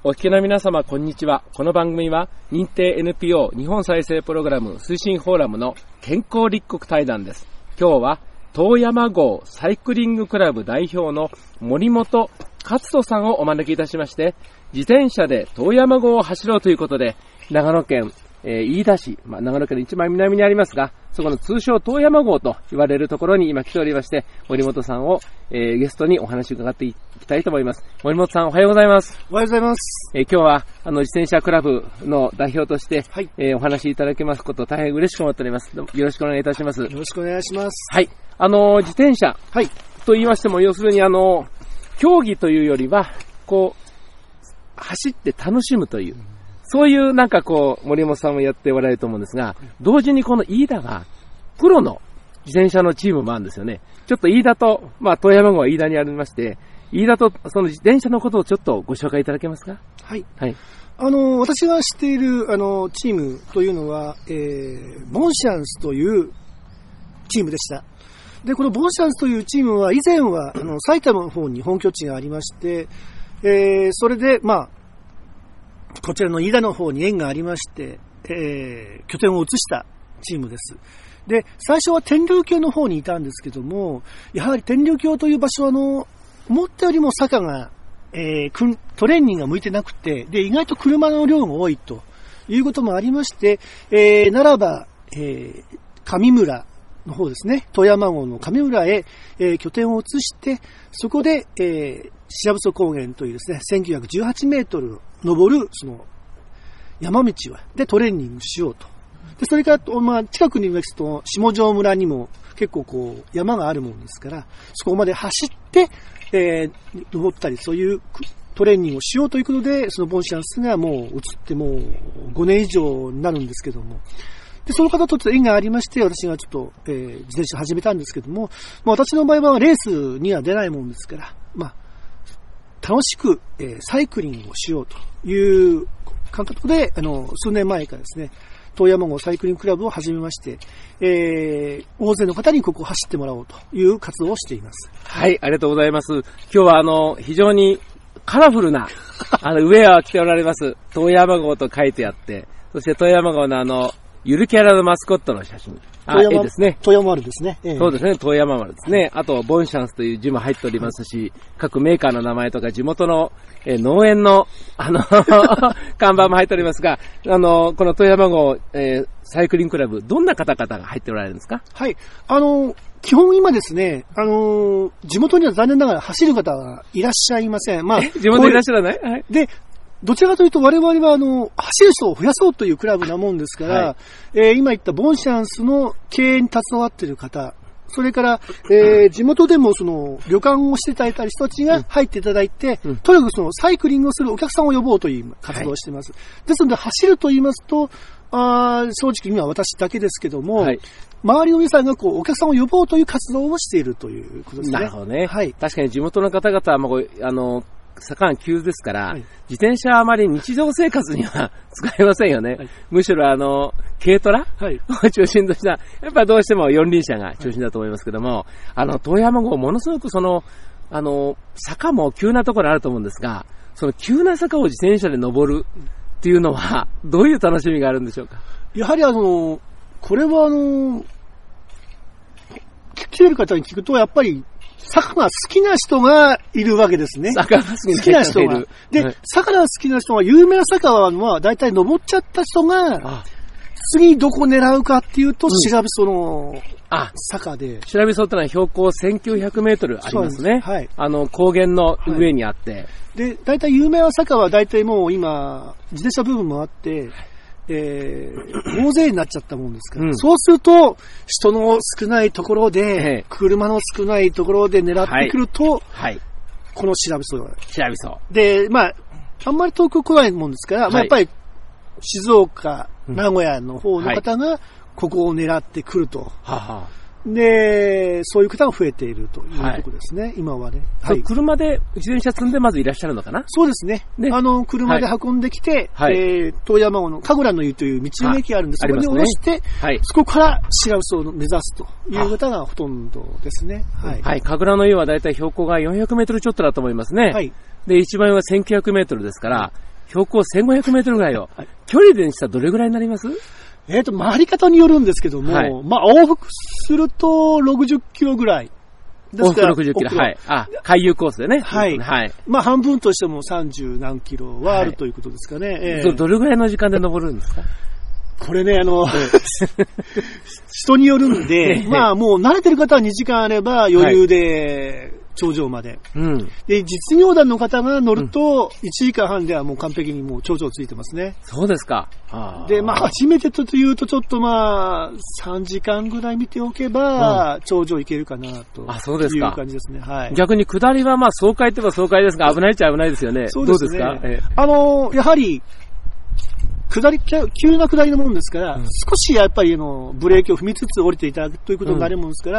お聞きの皆様、こんにちは。この番組は認定 NPO 日本再生プログラム推進フォーラムの健康立国対談です。今日は遠山号サイクリングクラブ代表の森本勝人さんをお招きいたしまして、自転車で遠山号を走ろうということで、長野県飯田市、長野県の一番南にありますが、そこの通称遠山号と言われるところに今来ておりまして、森本さんを、ゲストにお話を伺っていきたいと思います。森本さん、おはようございます。 おはようございます。 今日は自転車クラブの代表として、 はい、 お話しいただけますことを大変嬉しく思っております。どうもよろしくお願いいたします。よろしくお願いします。 はい。自転車、はい、と言いましても、要するに競技というよりは走って楽しむという、そういう森本さんもやっておられると思うんですが、同時にこの飯田がプロの自転車のチームもあるんですよね。ちょっと飯田と、遠山号は飯田にありまして、飯田とその自転車のことをちょっとご紹介いただけますか？ はい。 はい。 私が知っているチームというのは、ボンシャンスというチームでした。で、このボンシャンスというチームは以前は埼玉の方に本拠地がありまして、それでこちらの飯田の方に縁がありまして、拠点を移したチームです。で、最初は天竜峡の方にいたんですけども、やはり天竜峡という場所は思ったよりも坂が、トレーニングが向いてなくて、で、意外と車の量が多いということもありまして、ならば、上村の方ですね、富山号の上村へ、拠点を移して、そこで、白房高原というですね、1918メートル登る、その、山道でトレーニングしようと。で、それから、近くにいますと、下條村にも結構山があるもんですから、そこまで走って、登ったり、そういうトレーニングをしようということで、そのボンシャンスがもう移ってもう5年以上になるんですけども、で、その方とちょっと縁がありまして、私がちょっと、自転車始めたんですけども、私の場合はレースには出ないもんですから、楽しく、サイクリングをしようという感覚で、数年前からですね、遠山号サイクリングクラブを始めまして、大勢の方にここを走ってもらおうという活動をしています。 はい、ありがとうございます。今日は非常にカラフルな、ウェアを着ておられます。遠山号と書いてあって、そして遠山号のゆるキャラのマスコットの写真。いいですね。 遠山丸ですね。 そうですね、遠山丸ですね。あと、ボンシャンスという字も入っておりますし、各メーカーの名前とか地元の、農園の、看板も入っておりますが、この遠山号、サイクリングクラブ、どんな方々が入っておられるんですか？ はい。基本今ですね、地元には残念ながら走る方はいらっしゃいません。 地元にいらっしゃらない？はい。 で、どちらかというと我々は走る人を増やそうというクラブなもんですから、はい、今言ったボンシャンスの経営に携わっている方、それから、地元でも旅館をしていただいたり人たちが入っていただいて、とにかくサイクリングをするお客さんを呼ぼうという活動をしています。はい、ですので走ると言いますと、正直今は私だけですけども、はい、周りの皆さんがお客さんを呼ぼうという活動をしているということですね。 なるほどね。はい。確かに地元の方々は坂が急ですから、はい、自転車はあまり日常生活には使えませんよね。はい、むしろ軽トラ、はい、を中心とした、やっぱりどうしても四輪車が中心だと思いますけども、遠山号ものすごく坂も急なところあると思うんですが、その急な坂を自転車で登るっていうのは、どういう楽しみがあるんでしょうか？ やはりこれは来ている方に聞くと、やっぱり、坂が好きな人がいるわけですね。 坂が好きな人がいる。 で、はい、坂が好きな人は、有名な坂は、だいたい登っちゃった人が、次どこ狙うかっていうと、白びその坂で。 白びそってのは標高1900メートルありますね。はい。高原の上にあって。はい、 で、だいたい有名な坂はだいたいもう今、自転車部分もあって、大勢になっちゃったもんですから、そうすると、人の少ないところで、車の少ないところで狙ってくると、はい、この白びそ。 白びそ。 で、あんまり遠く来ないもんですから、やっぱり、静岡、名古屋の方の方が、ここを狙ってくると。で、そういう方が増えているというところですね、今はね。 はい。車で自転車積んでまずいらっしゃるのかな？ そうですね。車で運んできて、遠山号の神楽の湯という道の駅があるんです。そこに降ろして、そこから白嘘を目指すという方がほとんどですね。 はい。神楽の湯はだいたい標高が400メートルちょっとだと思いますね。はい。で、一番上は1900メートルですから、 標高1500メートルぐらいを。はい、距離でしたらどれぐらいになります？ 回り方によるんですけども、はい、往復すると60キロぐらい。 往復60キロ。はい。回遊コースでね。 はい。はい。半分としても30何キロはあるということですかね。 どれぐらいの時間で登るんですか？ これね、人によるんで、もう慣れてる方は2時間あれば余裕で頂上まで。うん。で、実業団の方が乗ると、1時間半ではもう完璧にもう頂上ついてますね。 そうですか。 で、初めてというとちょっと3時間ぐらい見ておけば、頂上行けるかなと。 そうですか。 いう感じですね。はい。 逆に下りは爽快といえば爽快ですが、危ないっちゃ危ないですよね。 そうですね。 どうですか？やはり、急な下りのもんですから、少しやっぱりブレーキを踏みつつ降りていただくということになるもんですから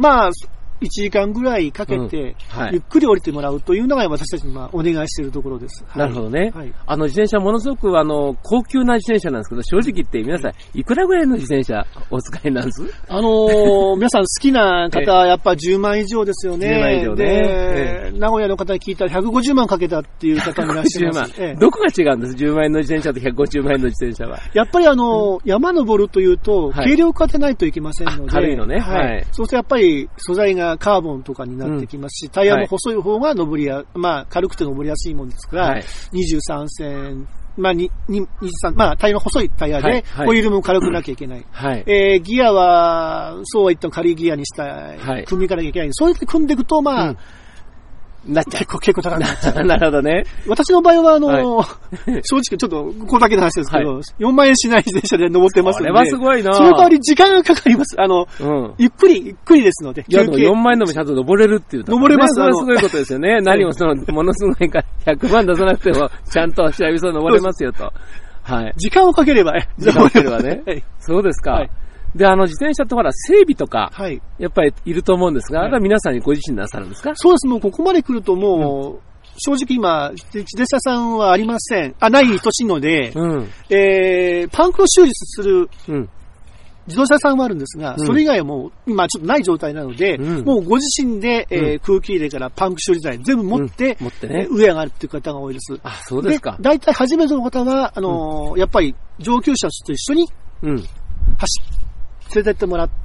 、1時間ぐらいかけて、ゆっくり降りてもらうというのが私たちにお願いしているところです。 なるほどね。はい、自転車ものすごく高級な自転車なんですけど、正直言って皆さん、いくらぐらいの自転車お使いなんです？ 皆さん好きな方はやっぱ10万以上ですよね。 10万以上ね。 で、名古屋の方に聞いたら150万かけたっていう方もいらっしゃいます。 どこが違うんです？ 10 万円の自転車と150万円の自転車は。 やっぱり山登るというと、軽量化でないといけませんので。 軽いのね。 はい。そうするとやっぱり素材がカーボンとかになってきますし、タイヤも細い方が軽くて登りやすいもんですから、23線、23、タイヤの細いタイヤで、ホイールも軽くなきゃいけない。はい。ギアは、そうは言っても軽いギアにしたい。組みかなきゃいけない。そうやって組んでいくと、結構高くなっちゃう。 なるほどね。 私の場合は、正直ちょっと、ここだけの話ですけど、4万円しない自転車で登ってますので。 これはすごいな。 その代わり時間がかかります。ゆっくりですので。 いや、でも4万円でもちゃんと登れるっていう。 登れます。 それはすごいことですよね。何もものすごいから100万出さなくても、ちゃんと久々登れますよと。はい。 時間をかければね。 そうですか。で、自転車って整備とか、やっぱりいると思うんですが、皆さんにご自身なさるんですか？ そうです。もうここまで来るともう、正直今、自転車さんはありません。ない年ので、パンクを修理する、自動車さんはあるんですが、それ以外はもう今ちょっとない状態なので、もうご自身で、空気入れからパンク処理剤全部持って、上上がるっていう方が多いです。 そうですか。 大体初めての方は、やっぱり上級者と一緒に、連れてってもらって、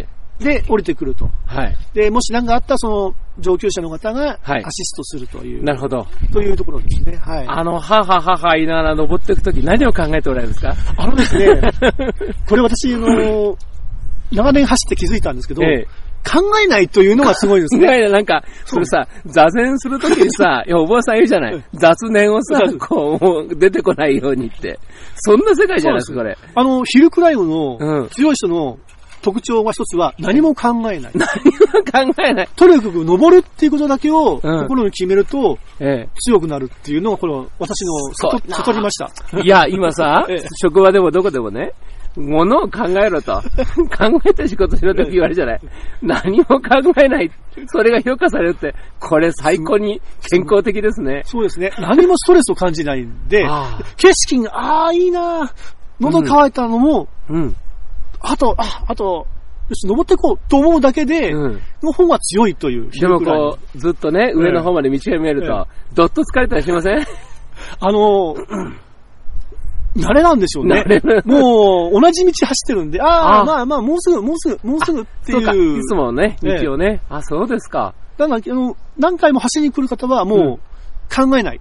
で、降りてくると。はい。で、もし何かあったら、その、上級者の方が、アシストするという。 なるほど。 というところですね。はい。 は言いながら登っていくとき、何を考えておられるんですか？ ですね、これ私、長年走って気づいたんですけど、考えないというのがすごいですね。 なんか、それさ、座禅するときにさ、お坊さん言うじゃない。雑念をさ、出てこないようにって。そんな世界じゃないですか、これ。 ヒルクライムの強い人の特徴は一つは、何も考えない。 何も考えない。 とにかく登るっていうことだけを心に決めると、強くなるっていうのが、これは私の悟りました。 いや、今さ、職場でもどこでもね、ものを考えろと。考えて仕事しろと言われるじゃない。何も考えない。それが評価されるって、これ最高に健康的ですね。 そうですね。何もストレスを感じないんで、景色が、いいな喉乾いたのも、あと、よし、登っていこうと思うだけで、の方が強いという。 でもずっとね、上の方まで道が見えると、どっと疲れたりしません？ 慣れなんでしょうね。もう、同じ道走ってるんで、もうすぐっていう。 そうか、いつもね、道をね。そうですか。 だから、何回も走りに来る方は、もう、考えない。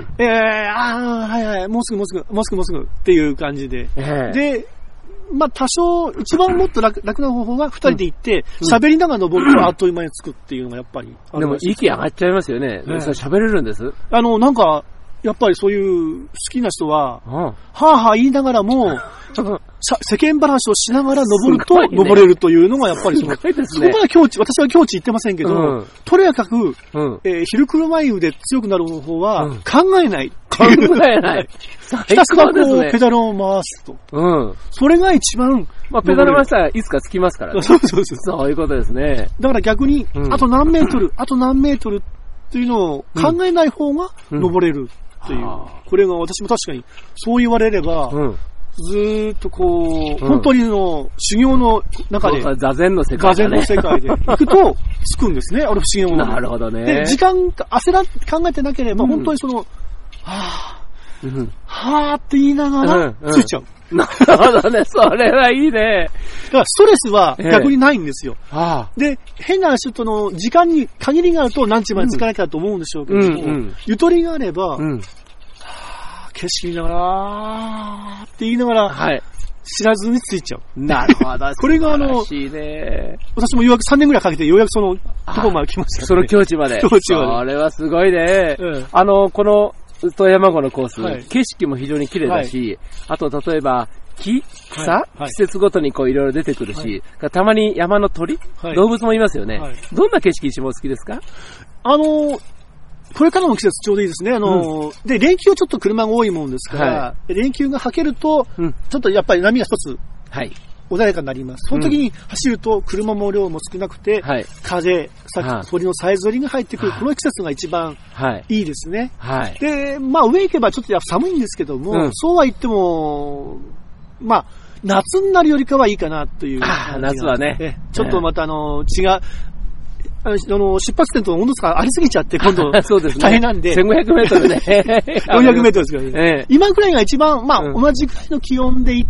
もうすぐっていう感じで。で、多少、一番もっと楽な方法は、二人で行って、喋りながら登ると、あっという間に着くっていうのがやっぱり。 でも、息上がっちゃいますよね。喋れるんです？ なんか、やっぱりそういう好きな人は、言いながらも、世間話をしながら登ると、登れるというのがやっぱりそこが境地、私は境地言ってませんけど、とにかく、ヒルクルマイルで強くなる方法は、考えない。 考えない。 ひたすらペダルを回すと。それが一番、 ペダル回したらいつか着きますからね。そういうことですね。 だから逆に、あと何メートルっていうのを考えない方が登れる。っていう。これが私も確かにそう言われれば、ずーっと本当に修行の中で、 座禅の世界で行くとつくんですね、不思議なもの。 なるほどね。 で、時間、考えてなければ、本当にはーって言いながら、ついちゃう。 なるほどね。それはいいね。 だからストレスは逆にないんですよ。 ああで、変な話、時間に限りがあると何時までつかなきゃと思うんでしょうけども、ゆとりがあれば、景色見ながら、って言いながら、 はい。 知らずについちゃう。 なるほど。 これがしいね。 私もようやく3年ぐらいかけてようやくそのとこまで来ました、ね。 その境地まで。 境地まで。 それはすごいね。この富山号のコース、景色も非常に綺麗だし、あと例えば草、季節ごとにこういろいろ出てくるし、たまに山の鳥、動物もいますよね。どんな景色一番お好きですか？ これからの季節ちょうどいいですね。で、連休ちょっと車が多いもんですから、連休がはけると、ちょっとやっぱり波が一つ、穏やかになります。その時に走ると車も量も少なくて、風、鳥のさえずりが入ってくる、この季節が一番いいですね。で、まあ上行けばちょっと寒いんですけども、そうは言っても、まあ、夏になるよりかはいいかなという。 夏はね。 ちょっとまた違う、出発点と温度差がありすぎちゃって、今度、大変なんで。 1500メートルね。 400メートルですからね。今くらいが一番、まあ、同じくらいの気温で行って、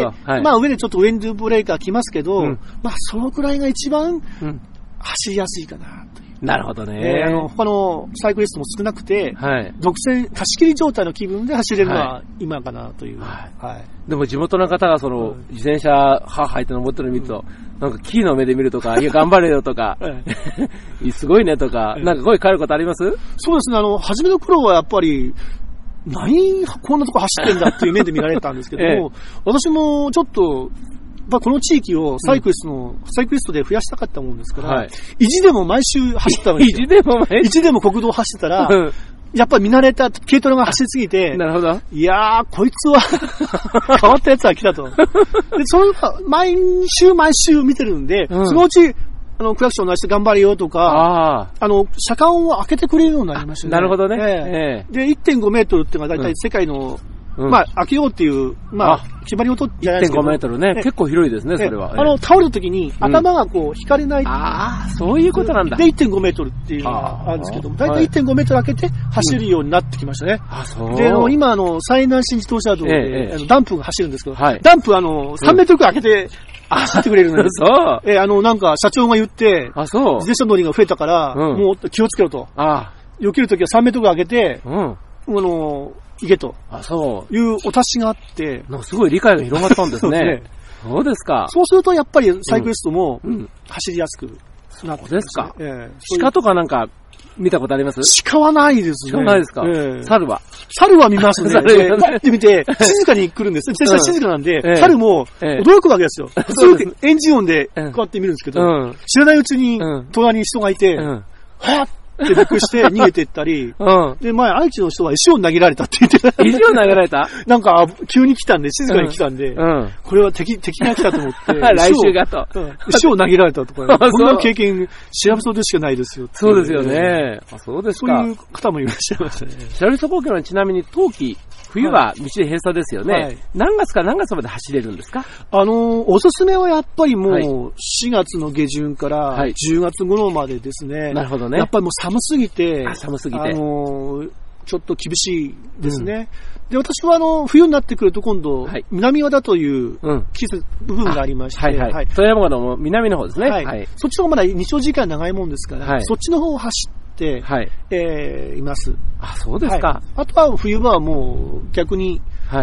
まあ、上でちょっとウィンドブレーカー来ますけど、まあ、そのくらいが一番走りやすいかなという。 なるほどね。 他のサイクリストも少なくて、独占、貸し切り状態の気分で走れるのは今かなという。 でも地元の方が自転車、履いて登ってるのを見ると、なんかキーの目で見るとか、いや、頑張れよとか、すごいねとか、なんか声変えることあります？ そうですね、初めの頃はやっぱり、何こんなとこ走ってんだっていう目で見られたんですけども、私もちょっと、この地域をサイクリストで増やしたかったもんですから、意地でも毎週走ったんですよ。意地でも国道を走ってたら、やっぱり見慣れた軽トラが走りすぎて、 なるほど。 いやー、こいつは変わったやつが来たと。で、それが毎週見てるんで、そのうち、クラクション鳴らして頑張れよとか、車間を開けてくれるようになりましたね。 なるほどね。 で、1.5 メートルっていうのが大体世界の、まあ、開けようっていう、まあ、決まりを取ってじゃないですけど。 1.5 メートルね。結構広いですね、それは。 倒れた時に頭がこう、引かれない。 そういうことなんだ。 で、1.5 メートルっていうのがあるんですけども、大体 1.5 メートル開けて走るようになってきましたね。で、今、最南新自動車道で、ダンプが走るんですけど、ダンプ3メートルくらい開けて、走ってくれるのに。なんか、社長が言って、自転車乗りが増えたから、もう気をつけろと。避けるときは3メートル開けて、行けと。いうお達しがあって、 すごい理解が広がったんですね。そうですか。 そうするとやっぱりサイクリストも走りやすくなって。 そうですか。鹿とかなんか見たことあります？ 鹿はないですね。 鹿ないですか？猿は見ますね。やってみて、静かに来るんです。自転車静かなんで、猿も驚くわけですよ。普通エンジン音でこうやって見るんですけど、知らないうちに隣に人がいて、はぁってびっくりして逃げていったり、で、前、愛知の人は石を投げられたって言ってた。 石を投げられた？ なんか、急に来たんで、静かに来たんで、これは敵が来たと思って、 来週がと。 石を投げられたとか、こんな経験、調べそうでしかないですよ。 そうですよね。そうですか。 そういう方もいらっしゃいましたね。 シャルソ高原はちなみに冬季、冬は道で閉鎖ですよね。何月から何月まで走れるんですか？ おすすめはやっぱりもう、4月の下旬から10月頃までですね。 なるほどね。 やっぱりもう寒すぎて、ちょっと厳しいですね。で、私は冬になってくると今度、南和田という部分がありまして、 富山の南の方ですね。 そっちの方がまだ日照時間長いもんですから、そっちの方を走っています。 そうですか。 あとは冬場はもう逆に、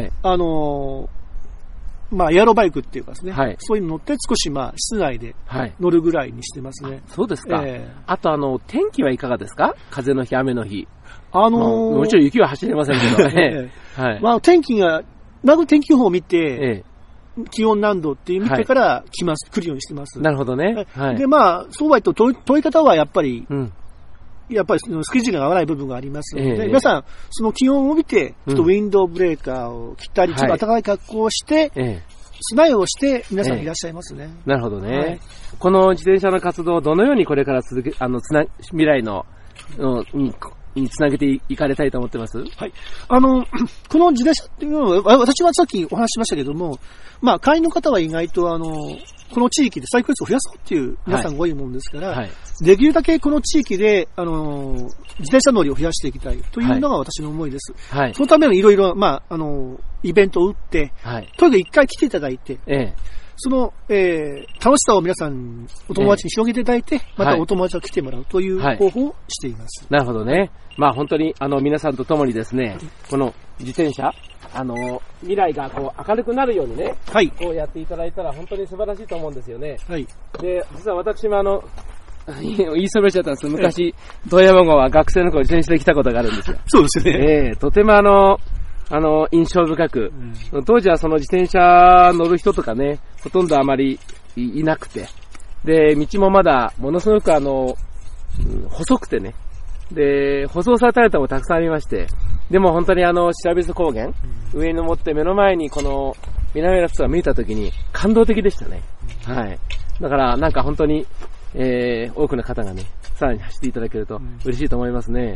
まあ、エアロバイクっていうかですね、そういうの乗って少しまあ、室内で乗るぐらいにしてますね。 そうですか。あと天気はいかがですか？風の日、雨の日。もちろん雪は走れませんけど。 まあ、天気が、まず天気予報を見て、気温何度って見てから来るようにしてます。 なるほどね。 で、まあ、そうは言うと、問い方はやっぱり、スケジュールが合わない部分がありますので、皆さん、その気温を見て、ちょっとウィンドウブレーカーを切ったり、ちょっと暖かい格好をして、備えをして皆さんいらっしゃいますね。 なるほどね。この自転車の活動をどのようにこれから未来の、につなげていかれたいと思ってます？ この自転車っていうのは、私はさっきお話ししましたけども、まあ、会員の方は意外とこの地域でサイクル率を増やそうっていう皆さんが多いものですから、 はい、 できるだけこの地域で、自転車乗りを増やしていきたいというのが私の思いです。はい、そのためにいろいろ、イベントを打って、はい、とにかく一回来ていただいて、その、楽しさを皆さん、お友達に広げていただいて、またお友達が来てもらうという方法をしています。 なるほどね。まあ本当に、皆さんと共にですね、この自転車、未来がこう明るくなるようにね、はい、こうやっていただいたら本当に素晴らしいと思うんですよね。はい。で、実は私も言いそびれちゃったんですけど、昔、遠山号は学生の頃自転車で来たことがあるんですよ。 そうですね。 とても印象深く、当時はその自転車乗る人とかね、ほとんどあまりいなくて、で、道もまだものすごく細くてね、で、舗装されたルトもたくさんありまして、でも本当にシビス高原、上に登って目の前にこの南アルプスが見えた時に感動的でしたね。はい。だからなんか本当に、多くの方がね、さらに走っていただけると嬉しいと思いますね。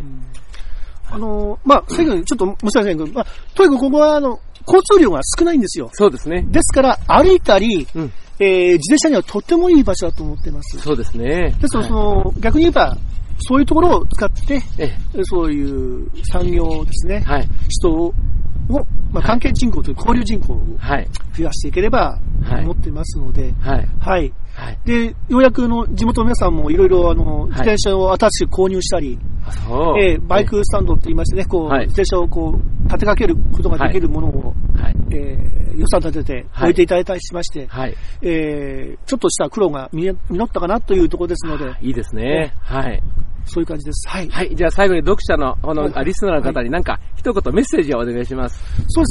最後にちょっと申し訳ないけど、とにかくここは交通量が少ないんですよ。 そうですね。 ですから歩いたり、自転車にはとってもいい場所だと思ってます。 そうですね。 ですから逆に言えば、そういうところを使って、そういう産業ですね、はい、人を、関係人口という交流人口を増やしていければ思ってますので、はい。はいはい、で、ようやく地元の皆さんもいろいろ自転車を新しく購入したり、バイクスタンドって言いましてね、こう、自転車をこう、立てかけることができるものを、予算立てて置いていただいたりしまして、ちょっとした苦労が実ったかなというところですので。 いいですね。はい。 そういう感じです。はい。 はい。じゃあ最後に読者の、リスナーの方になんか、一言メッセージをお願いします。 そうです。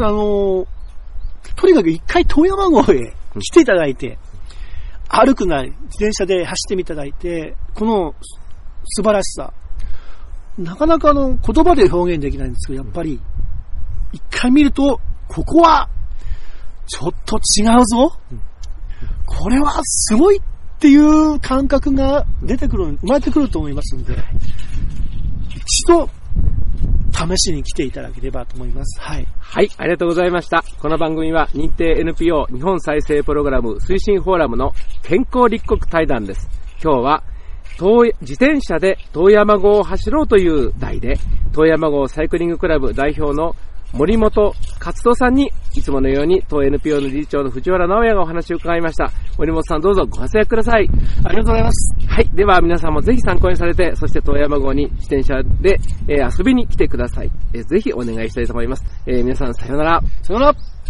とにかく一回遠山号へ来ていただいて、歩くなり、自転車で走ってみていただいて、この素晴らしさ、なかなか言葉で表現できないんですけど、やっぱり、一回見ると、ここは、ちょっと違うぞ。これはすごいっていう感覚が生まれてくると思いますので、一度、試しに来ていただければと思います。はい。 はい、ありがとうございました。この番組は認定 NPO 日本再生プログラム推進フォーラムの健康立国対談です。今日は自転車で遠山号を走ろうという題で、遠山号サイクリングクラブ代表の森本勝人さんにいつものように当 NPO の理事長の藤原直也がお話を伺いました。森本さんどうぞご活躍ください。 ありがとうございます。 はい。では皆さんもぜひ参考にされて、そして遠山号に自転車で、遊びに来てください。ぜひお願いしたいと思います。皆さんさようなら。 さようなら。